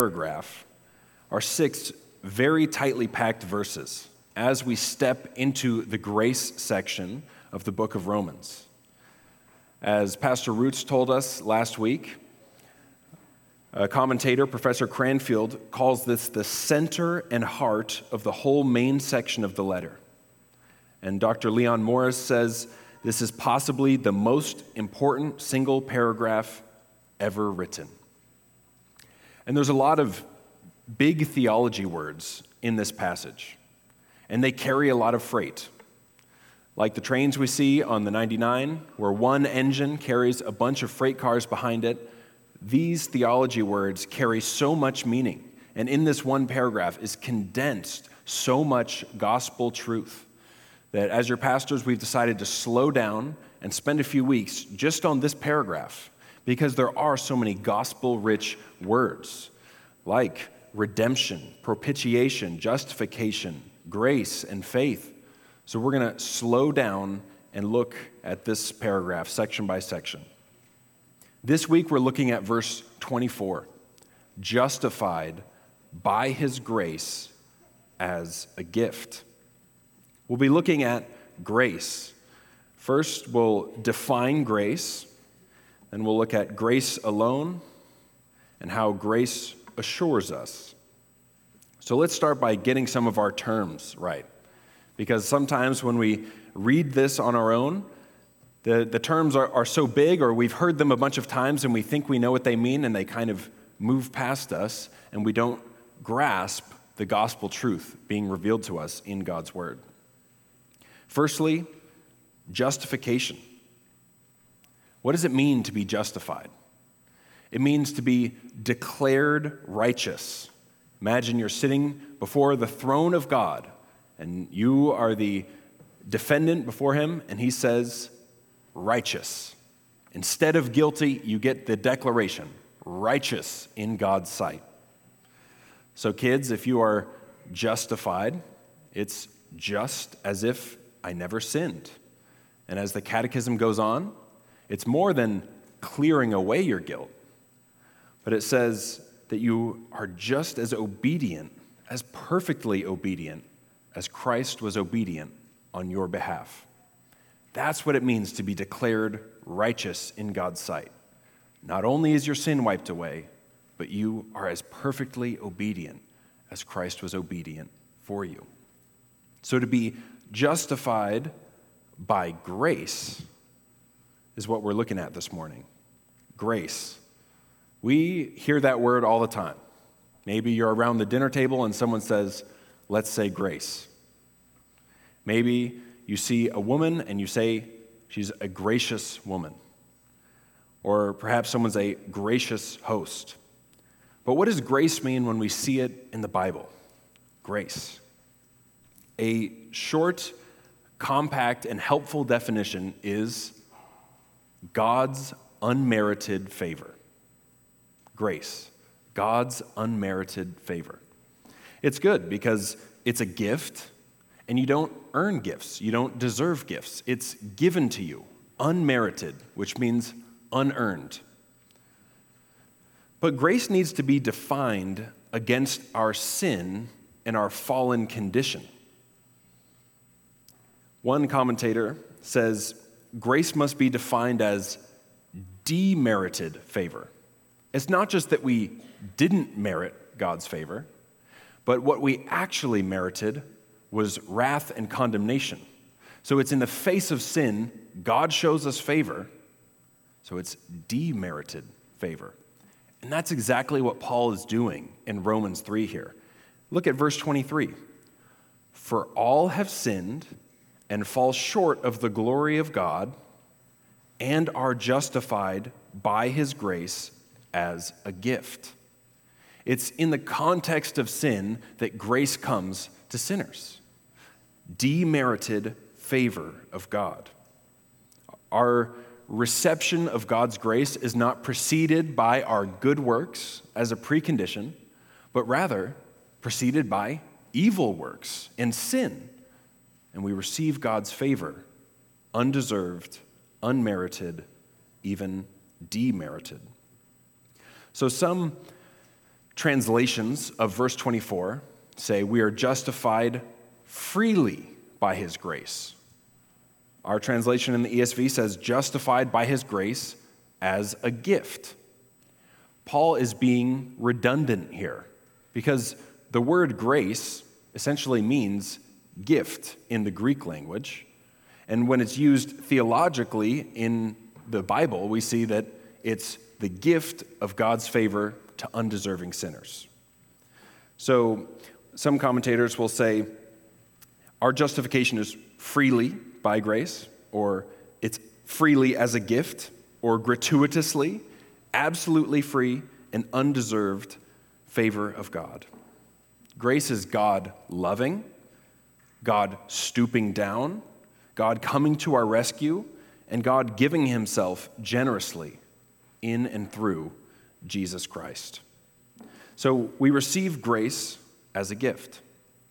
paragraph are 6 very tightly packed verses as we step into the grace section of the book of Romans. As Pastor Roots told us last week, a commentator, Professor Cranfield, calls this the center and heart of the whole main section of the letter. And Dr. Leon Morris says this is possibly the most important single paragraph ever written. And there's a lot of big theology words in this passage, and they carry a lot of freight. Like the trains we see on the 99, where one engine carries a bunch of freight cars behind it, these theology words carry so much meaning, and in this one paragraph is condensed so much gospel truth that as your pastors, we've decided to slow down and spend a few weeks just on this paragraph because there are so many gospel-rich words like redemption, propitiation, justification, grace, and faith. So we're going to slow down and look at this paragraph section by section. This week we're looking at verse 24, justified by his grace as a gift. We'll be looking at grace. First, we'll define grace, then we'll look at grace alone and how grace assures us. So let's start by getting some of our terms right, because sometimes when we read this on our own, the terms are so big, or we've heard them a bunch of times and we think we know what they mean, and they kind of move past us, and we don't grasp the gospel truth being revealed to us in God's word. Firstly, justification. What does it mean to be justified? It means to be declared righteous. Imagine you're sitting before the throne of God, and you are the defendant before him, and he says, righteous. Instead of guilty, you get the declaration, righteous in God's sight. So kids, if you are justified, it's just as if I never sinned. And as the catechism goes on, it's more than clearing away your guilt, but it says that you are just as obedient, as perfectly obedient, as Christ was obedient on your behalf. That's what it means to be declared righteous in God's sight. Not only is your sin wiped away, but you are as perfectly obedient as Christ was obedient for you. So to be justified by grace is what we're looking at this morning. Grace. We hear that word all the time. Maybe you're around the dinner table and someone says, let's say grace. Maybe you see a woman and you say she's a gracious woman. Or perhaps someone's a gracious host. But what does grace mean when we see it in the Bible? Grace. A short, compact, and helpful definition is God's unmerited favor. Grace. God's unmerited favor. It's good because it's a gift, and you don't earn gifts. You don't deserve gifts. It's given to you, unmerited, which means unearned. But grace needs to be defined against our sin and our fallen condition. One commentator says grace must be defined as demerited favor. It's not just that we didn't merit God's favor, but what we actually merited was wrath and condemnation. So it's in the face of sin, God shows us favor, so it's demerited favor. And that's exactly what Paul is doing in Romans 3 here. Look at verse 23. For all have sinned and fall short of the glory of God and are justified by his grace as a gift. It's in the context of sin that grace comes to sinners. Demerited favor of God. Our reception of God's grace is not preceded by our good works as a precondition, but rather preceded by evil works and sin. And we receive God's favor, undeserved, unmerited, even demerited. So some translations of verse 24 say we are justified freely by his grace. Our translation in the ESV says justified by his grace as a gift. Paul is being redundant here because the word grace essentially means gift in the Greek language. And when it's used theologically in the Bible, we see that it's the gift of God's favor to undeserving sinners. So some commentators will say our justification is freely by grace, or it's freely as a gift, or gratuitously, absolutely free and undeserved favor of God. Grace is God loving, God stooping down, God coming to our rescue, and God giving himself generously in and through Jesus Christ. So we receive grace as a gift.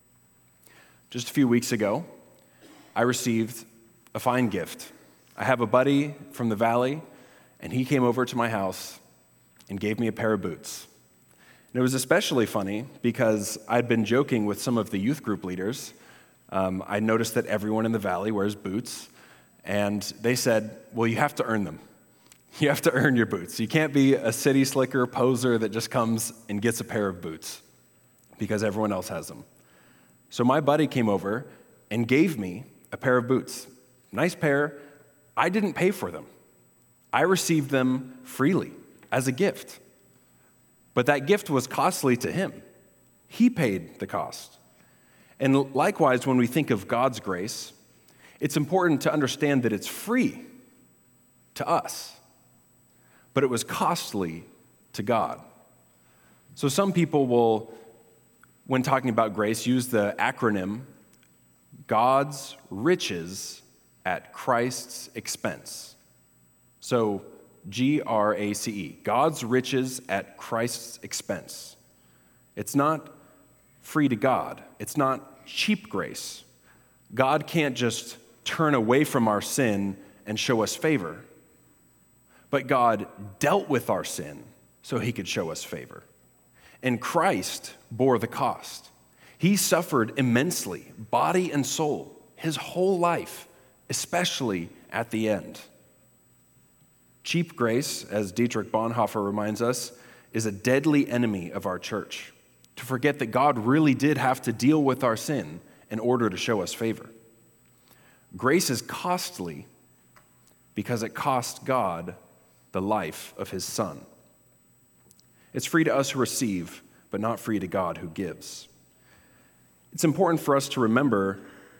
Just a few weeks ago, I received a fine gift. I have a buddy from the valley, and he came over to my house and gave me a pair of boots. And it was especially funny because I'd been joking with some of the youth group leaders. I noticed that everyone in the valley wears boots, and they said, well, you have to earn them. You have to earn your boots. You can't be a city slicker poser that just comes and gets a pair of boots because everyone else has them. So my buddy came over and gave me a pair of boots. Nice pair. I didn't pay for them. I received them freely as a gift. But that gift was costly to him. He paid the cost. And likewise, when we think of God's grace, it's important to understand that it's free to us, but it was costly to God. So some people will, when talking about grace, use the acronym God's riches at Christ's expense. So GRACE, God's riches at Christ's expense. It's not free to God. It's not cheap grace. God can't just turn away from our sin and show us favor. But God dealt with our sin so he could show us favor. And Christ bore the cost. He suffered immensely, body and soul, his whole life, especially at the end. Cheap grace, as Dietrich Bonhoeffer reminds us, is a deadly enemy of our church. To forget that God really did have to deal with our sin in order to show us favor. Grace is costly because it cost God the life of his Son. It's free to us who receive, but not free to God who gives. It's important for us to remember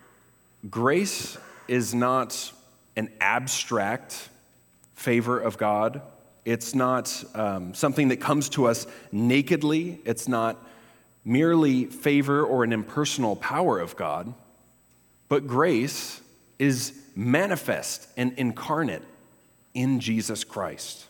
grace is not an abstract favor of God. It's not something that comes to us nakedly. It's not merely favor or an impersonal power of God. But grace is manifest and incarnate in Jesus Christ.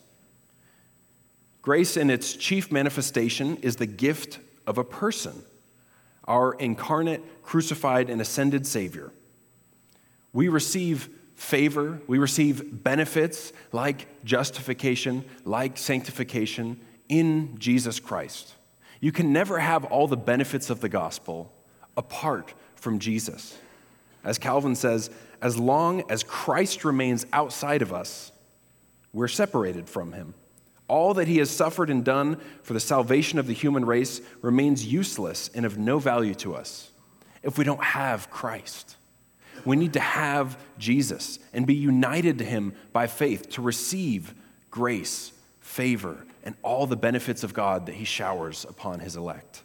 Grace in its chief manifestation is the gift of a person, our incarnate, crucified, and ascended Savior. We receive favor, we receive benefits like justification, like sanctification in Jesus Christ. You can never have all the benefits of the gospel apart from Jesus. As Calvin says, as long as Christ remains outside of us, we're separated from him. All that he has suffered and done for the salvation of the human race remains useless and of no value to us if we don't have Christ. We need to have Jesus and be united to him by faith to receive grace, favor, and all the benefits of God that he showers upon his elect.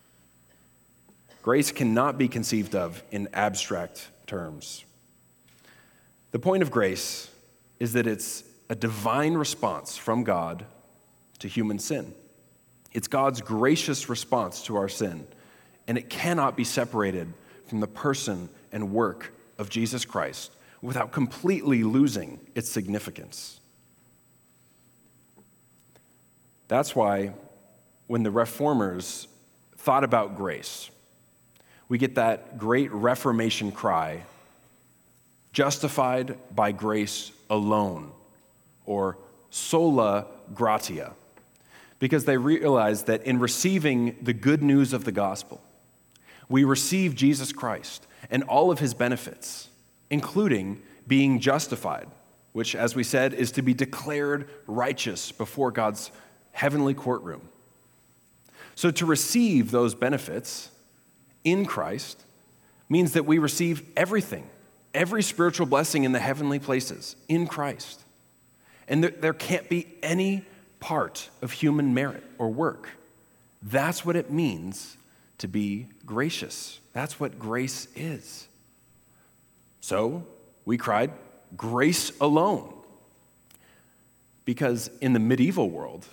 Grace cannot be conceived of in abstract terms. The point of grace is that it's a divine response from God to human sin. It's God's gracious response to our sin, and it cannot be separated from the person and work of Jesus Christ without completely losing its significance. That's why when the Reformers thought about grace, we get that great Reformation cry, justified by grace alone, or sola gratia, because they realize that in receiving the good news of the gospel, we receive Jesus Christ and all of his benefits, including being justified, which, as we said, is to be declared righteous before God's heavenly courtroom. So to receive those benefits in Christ means that we receive everything, every spiritual blessing in the heavenly places in Christ. And there can't be any part of human merit or work. That's what it means to be gracious. That's what grace is. So we cried, grace alone. Because in the medieval world,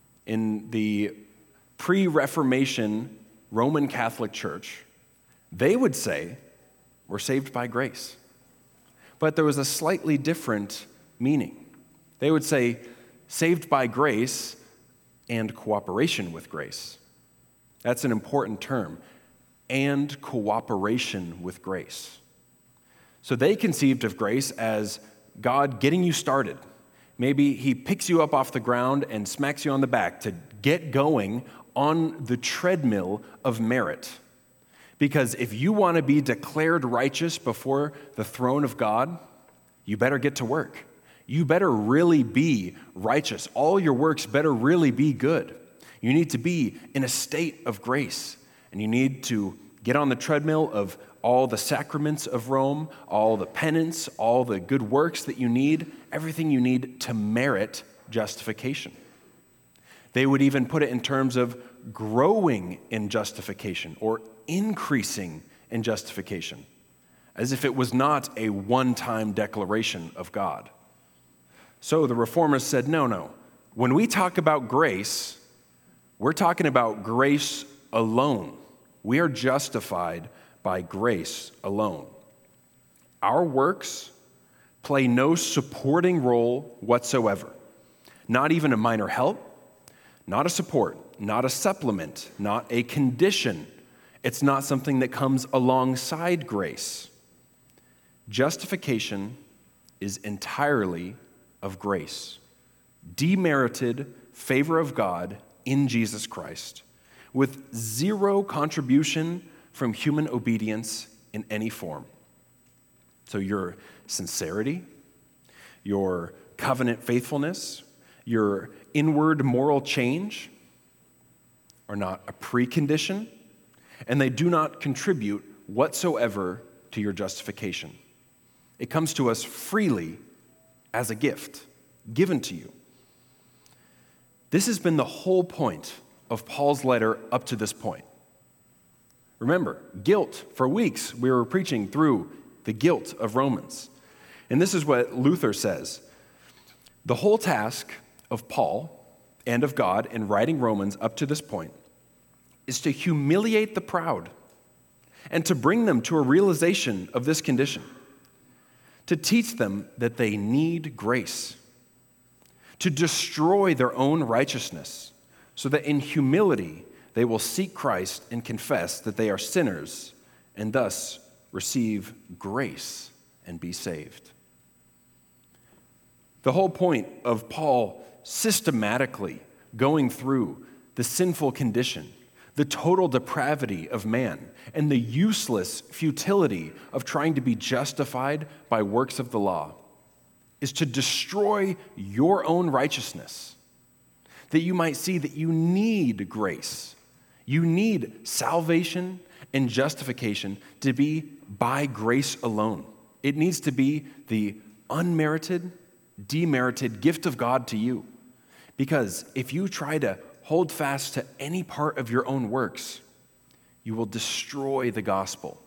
in the pre-Reformation Roman Catholic Church, they would say, we're saved by grace. But there was a slightly different meaning. They would say, saved by grace and cooperation with grace. That's an important term, and cooperation with grace. So they conceived of grace as God getting you started. Maybe he picks you up off the ground and smacks you on the back to get going on the treadmill of merit. Because if you want to be declared righteous before the throne of God, you better get to work. You better really be righteous. All your works better really be good. You need to be in a state of grace, and you need to get on the treadmill of all the sacraments of Rome, all the penance, all the good works that you need, everything you need to merit justification. They would even put it in terms of growing in justification or increasing in justification, as if it was not a one-time declaration of God. So the Reformers said, no. When we talk about grace, we're talking about grace alone. We are justified by grace alone. Our works play no supporting role whatsoever, not even a minor help, not a support, not a supplement, not a condition. It's not something that comes alongside grace. Justification is entirely of grace, demerited favor of God in Jesus Christ, with zero contribution from human obedience in any form. So your sincerity, your covenant faithfulness, your inward moral change are not a precondition, and they do not contribute whatsoever to your justification. It comes to us freely as a gift given to you. This has been the whole point of Paul's letter up to this point. Remember, guilt. For weeks, we were preaching through the guilt of Romans. And this is what Luther says. The whole task of Paul and of God in writing Romans up to this point is to humiliate the proud and to bring them to a realization of this condition, to teach them that they need grace, to destroy their own righteousness, so that in humility they will seek Christ and confess that they are sinners and thus receive grace and be saved. The whole point of Paul systematically going through the sinful condition, the total depravity of man, and the useless futility of trying to be justified by works of the law is to destroy your own righteousness, that you might see that you need grace. You need salvation and justification to be by grace alone. It needs to be the unmerited, demerited gift of God to you. Because if you try to hold fast to any part of your own works, you will destroy the gospel.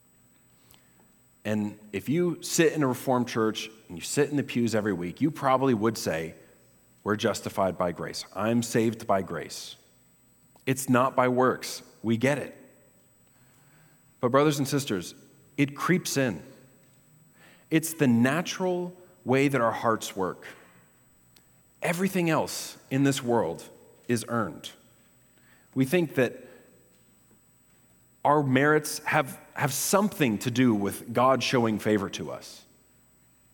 And if you sit in a Reformed church and you sit in the pews every week, you probably would say, we're justified by grace. I'm saved by grace. It's not by works. We get it. But brothers and sisters, it creeps in. It's the natural way that our hearts work. Everything else in this world is earned. We think that our merits have something to do with God showing favor to us.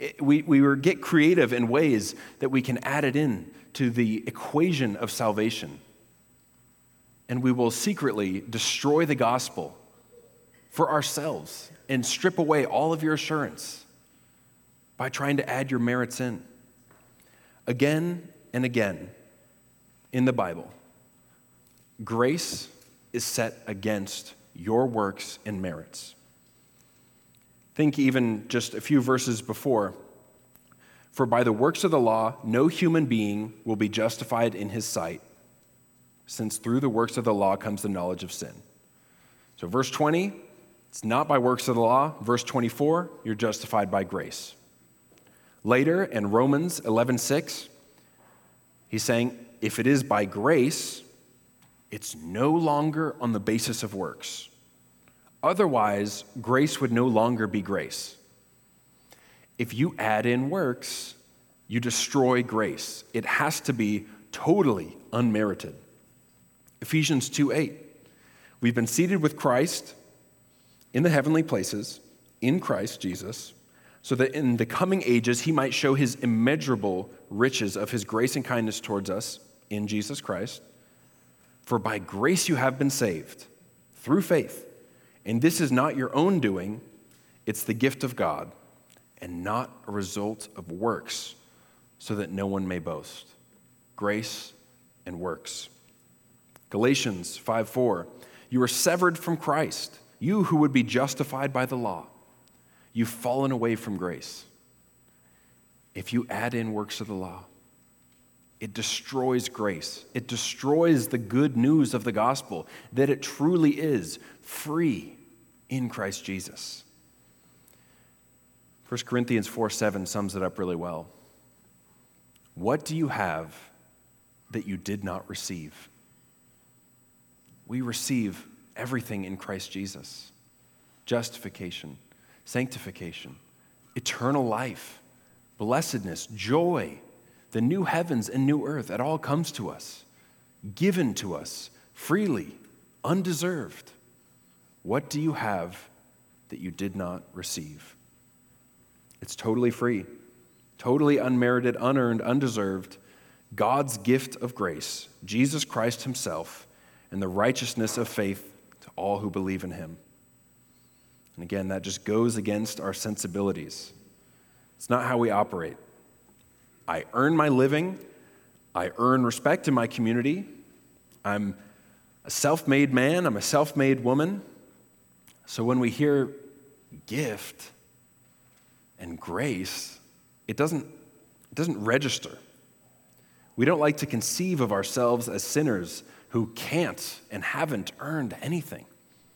We get creative in ways that we can add it in to the equation of salvation. And we will secretly destroy the gospel for ourselves and strip away all of your assurance by trying to add your merits in. Again and again in the Bible, grace is set against your works and merits. Think even just a few verses before. For by the works of the law, no human being will be justified in his sight, since through the works of the law comes the knowledge of sin. So verse 20, it's not by works of the law. Verse 24, you're justified by grace. Later in Romans 11:6, he's saying, if it is by grace, it's no longer on the basis of works. Otherwise, grace would no longer be grace. If you add in works, you destroy grace. It has to be totally unmerited. Ephesians 2:8, we've been seated with Christ in the heavenly places, in Christ Jesus, so that in the coming ages he might show his immeasurable riches of his grace and kindness towards us in Jesus Christ. For by grace you have been saved, through faith. And this is not your own doing, it's the gift of God, and not a result of works, so that no one may boast. Grace and works. Galatians 5:4, you are severed from Christ, you who would be justified by the law. You've fallen away from grace. If you add in works of the law, it destroys grace. It destroys the good news of the gospel, that it truly is free in Christ Jesus. 1 Corinthians 4:7 sums it up really well. What do you have that you did not receive? We receive everything in Christ Jesus. Justification, sanctification, eternal life, blessedness, joy, the new heavens and new earth. It all comes to us, given to us freely, undeserved. What do you have that you did not receive? It's totally free, totally unmerited, unearned, undeserved. God's gift of grace, Jesus Christ himself, and the righteousness of faith to all who believe in him. And again, that just goes against our sensibilities. It's not how we operate. I earn my living. I earn respect in my community. I'm a self-made man. I'm a self-made woman. So when we hear gift and grace, it doesn't register. We don't like to conceive of ourselves as sinners who can't and haven't earned anything.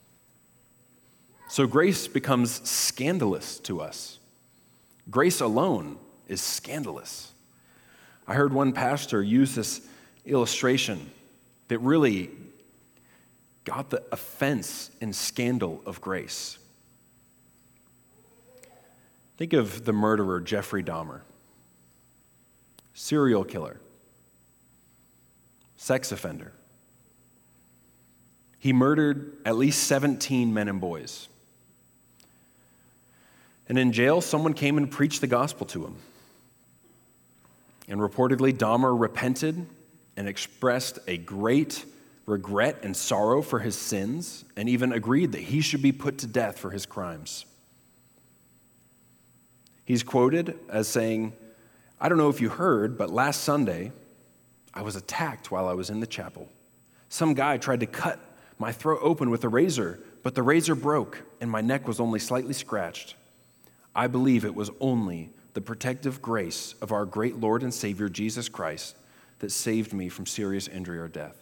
So grace becomes scandalous to us. Grace alone is scandalous. I heard one pastor use this illustration that really got the offense and scandal of grace. Think of the murderer, Jeffrey Dahmer, serial killer, sex offender. He murdered at least 17 men and boys. And in jail, someone came and preached the gospel to him. And reportedly, Dahmer repented and expressed a great regret and sorrow for his sins, and even agreed that he should be put to death for his crimes. He's quoted as saying, I don't know if you heard, but last Sunday, I was attacked while I was in the chapel. Some guy tried to cut my throat open with a razor, but the razor broke, and my neck was only slightly scratched. I believe it was only the protective grace of our great Lord and Savior, Jesus Christ, that saved me from serious injury or death.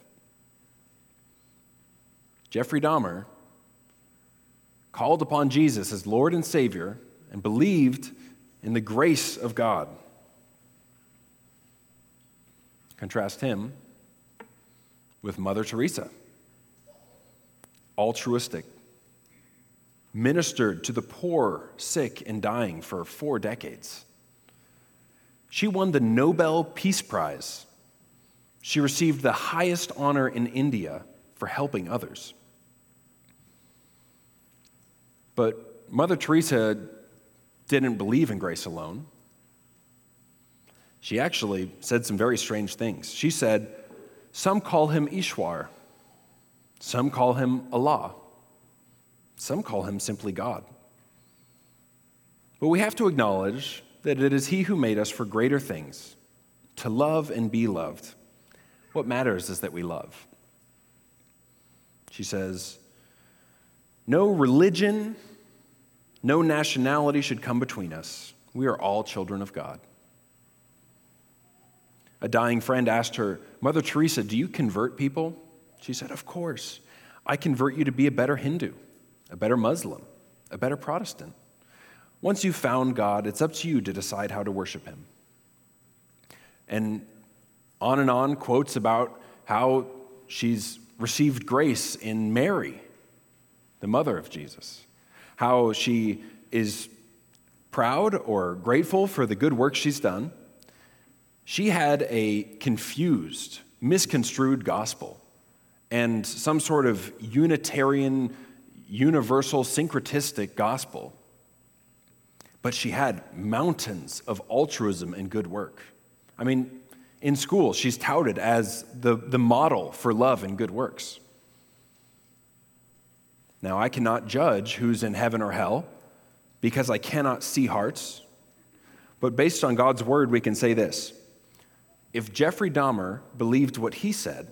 Jeffrey Dahmer called upon Jesus as Lord and Savior and believed in the grace of God. Contrast him with Mother Teresa, altruistic, ministered to the poor, sick, and dying for 4 decades. She won the Nobel Peace Prize. She received the highest honor in India for helping others. But Mother Teresa didn't believe in grace alone. she actually said some very strange things. She said, "Some call him Ishwar. Some call him Allah. Some call him simply God." But we have to acknowledge that it is he who made us for greater things, to love and be loved. What matters is that we love. She says, "No religion, no nationality should come between us. We are all children of God." A dying friend asked her, "Mother Teresa, do you convert people?" She said, "Of course. I convert you to be a better Hindu, a better Muslim, a better Protestant. Once you've found God, it's up to you to decide how to worship him." And on, quotes about how she's received grace in Mary, the mother of Jesus, how she is proud or grateful for the good work she's done. She had a confused, misconstrued gospel and some sort of Unitarian, universal, syncretistic gospel. But she had mountains of altruism and good work. I mean, in school, she's touted as the model for love and good works. Now, I cannot judge who's in heaven or hell because I cannot see hearts. But based on God's word, we can say this. If Jeffrey Dahmer believed what he said,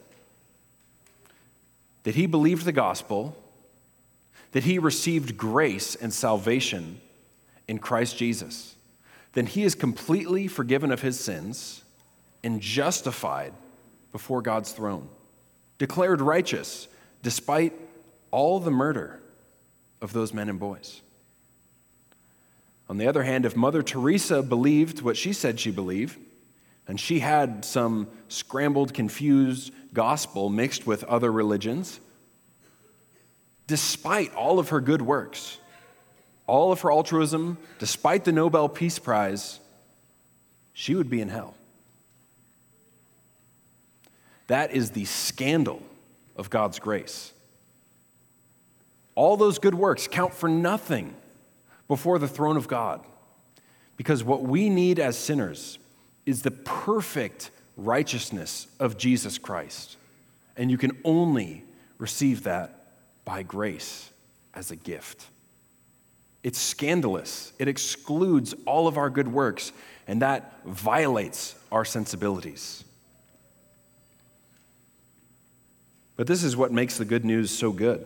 that he believed the gospel, that he received grace and salvation in Christ Jesus, then he is completely forgiven of his sins and justified before God's throne, declared righteous despite all the murder of those men and boys. On the other hand, if Mother Teresa believed what she said she believed, and she had some scrambled, confused gospel mixed with other religions, despite all of her good works, all of her altruism, despite the Nobel Peace Prize, she would be in hell. That is the scandal of God's grace. All those good works count for nothing before the throne of God, because what we need as sinners is the perfect righteousness of Jesus Christ, and you can only receive that by grace as a gift. It's scandalous. It excludes all of our good works, and that violates our sensibilities. But this is what makes the good news so good.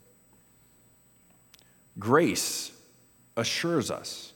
Grace assures us.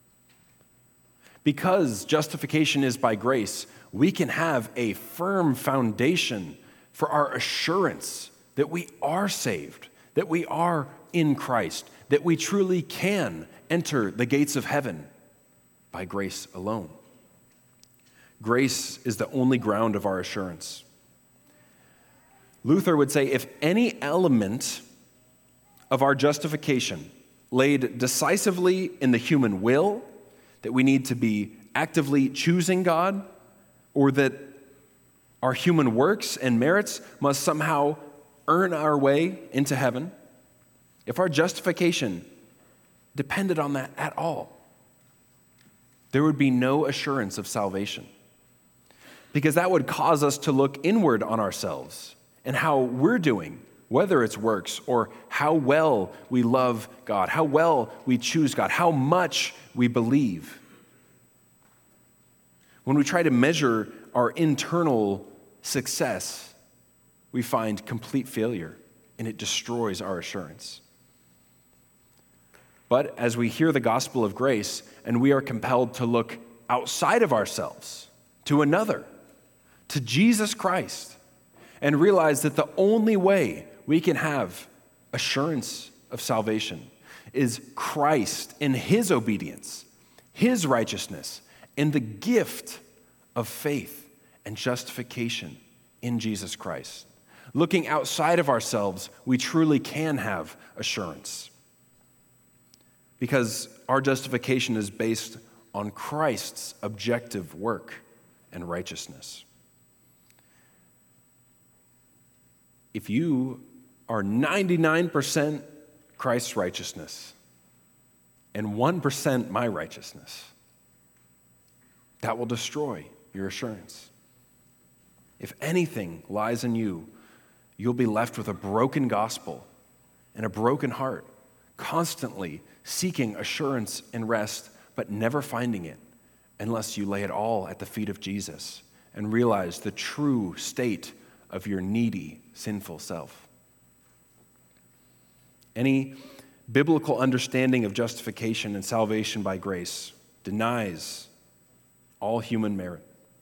Because justification is by grace, we can have a firm foundation for our assurance that we are saved, that we are in Christ, that we truly can enter the gates of heaven by grace alone. Grace is the only ground of our assurance. Luther would say, if any element of our justification laid decisively in the human will, that we need to be actively choosing God, or that our human works and merits must somehow earn our way into heaven, if our justification depended on that at all, there would be no assurance of salvation. Because that would cause us to look inward on ourselves and how we're doing, whether it's works or how well we love God, how well we choose God, how much we believe. When we try to measure our internal success, we find complete failure, and it destroys our assurance. But as we hear the gospel of grace, and we are compelled to look outside of ourselves, to another, to Jesus Christ, and realize that the only way we can have assurance of salvation is Christ in his obedience, his righteousness, and the gift of faith and justification in Jesus Christ. Looking outside of ourselves, we truly can have assurance, because our justification is based on Christ's objective work and righteousness. If you are 99% Christ's righteousness and 1% my righteousness, that will destroy your assurance. If anything lies in you, you'll be left with a broken gospel and a broken heart, constantly seeking assurance and rest, but never finding it unless you lay it all at the feet of Jesus and realize the true state of your needy, sinful self. Any biblical understanding of justification and salvation by grace denies all human merit,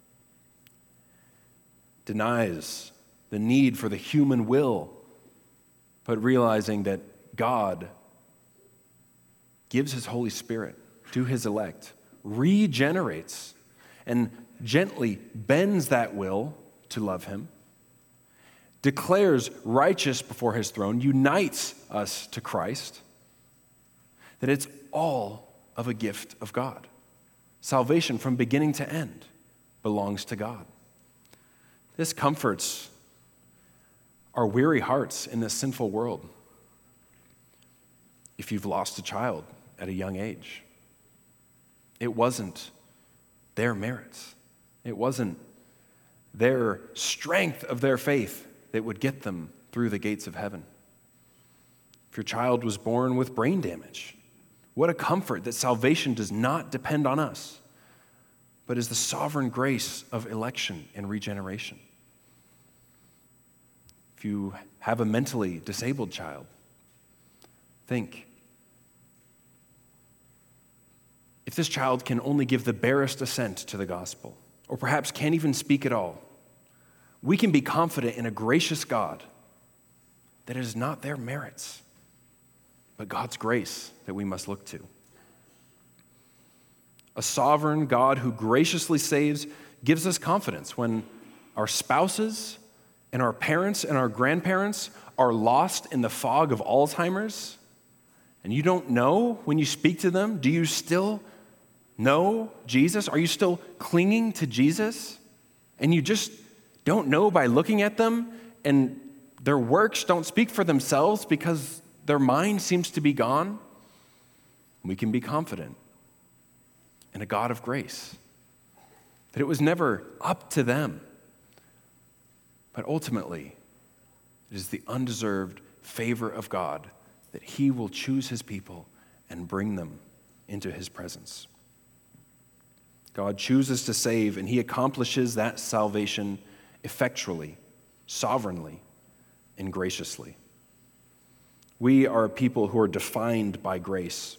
denies the need for the human will, but realizing that God gives his Holy Spirit to his elect, regenerates, and gently bends that will to love him, declares righteous before his throne, unites us to Christ, that it's all of a gift of God. Salvation from beginning to end belongs to God. This comforts our weary hearts in this sinful world. If you've lost a child at a young age, it wasn't their merits. It wasn't their strength of their faith that would get them through the gates of heaven. If your child was born with brain damage, what a comfort that salvation does not depend on us, but is the sovereign grace of election and regeneration. If you have a mentally disabled child, think, if this child can only give the barest assent to the gospel, or perhaps can't even speak at all, we can be confident in a gracious God that it is not their merits, but God's grace that we must look to. A sovereign God who graciously saves gives us confidence when our spouses and our parents and our grandparents are lost in the fog of Alzheimer's, and you don't know when you speak to them, do you still know Jesus? Are you still clinging to Jesus? And you just don't know by looking at them, and their works don't speak for themselves because their mind seems to be gone? We can be confident in a God of grace, that it was never up to them, but ultimately it is the undeserved favor of God that he will choose his people and bring them into his presence. God chooses to save, and he accomplishes that salvation effectually, sovereignly, and graciously. We are a people who are defined by grace.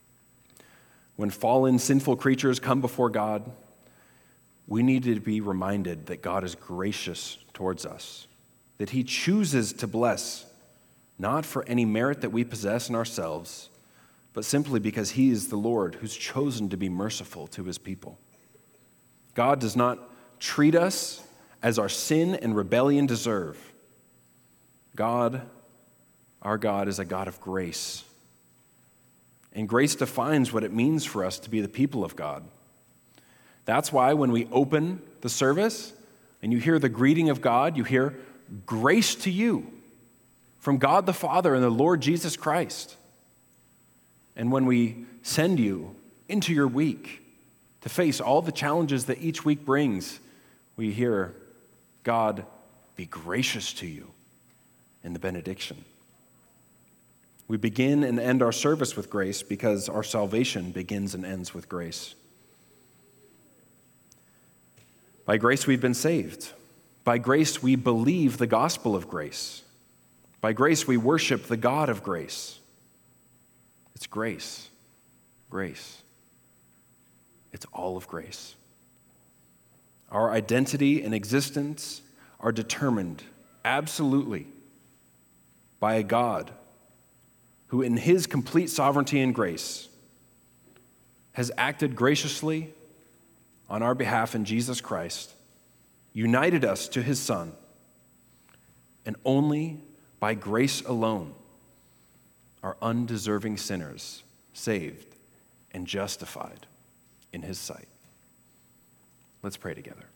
When fallen, sinful creatures come before God, we need to be reminded that God is gracious towards us, that he chooses to bless, not for any merit that we possess in ourselves, but simply because he is the Lord who's chosen to be merciful to his people. God does not treat us as our sin and rebellion deserve. God, our God, is a God of grace. And grace defines what it means for us to be the people of God. That's why when we open the service and you hear the greeting of God, you hear grace to you from God the Father and the Lord Jesus Christ. And when we send you into your week to face all the challenges that each week brings, we hear, God, be gracious to you in the benediction. We begin and end our service with grace because our salvation begins and ends with grace. By grace we've been saved. By grace we believe the gospel of grace. By grace we worship the God of grace. It's grace. Grace. It's all of grace. Our identity and existence are determined absolutely by a God who in his complete sovereignty and grace has acted graciously on our behalf in Jesus Christ, united us to his Son, and only by grace alone are undeserving sinners saved and justified in his sight. Let's pray together.